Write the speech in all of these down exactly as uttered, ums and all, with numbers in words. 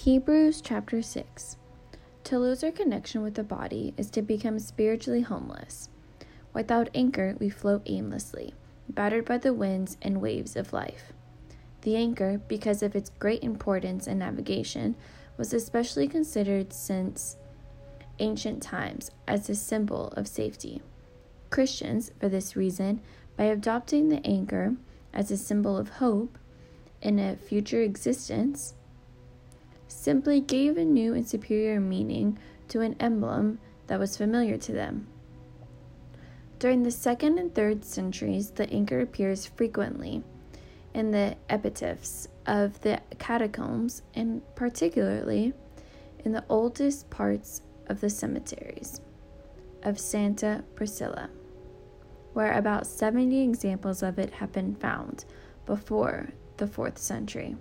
Hebrews chapter six. To lose our connection with the body is to become spiritually homeless. Without anchor, we float aimlessly, battered by the winds and waves of life. The anchor, because of its great importance in navigation, was especially considered since ancient times as a symbol of safety. Christians, for this reason, by adopting the anchor as a symbol of hope in a future existence, simply gave a new and superior meaning to an emblem that was familiar to them. During the second and third centuries, the anchor appears frequently in the epitaphs of the catacombs, and particularly in the oldest parts of the cemeteries of Santa Priscilla, where about seventy examples of it have been found before the fourth century.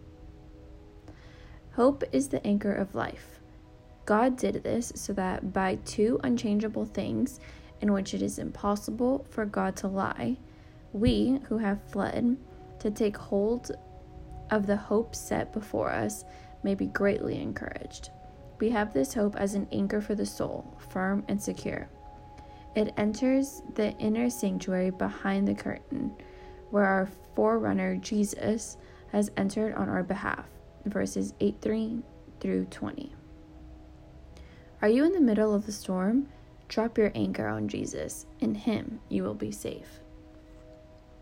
Hope is the anchor of life. God did this so that by two unchangeable things in which it is impossible for God to lie, we who have fled to take hold of the hope set before us may be greatly encouraged. We have this hope as an anchor for the soul, firm and secure. It enters the inner sanctuary behind the curtain, where our forerunner Jesus has entered on our behalf. Verses eight three through twenty. Are you in the middle of the storm? Drop your anchor on Jesus. In him you will be safe.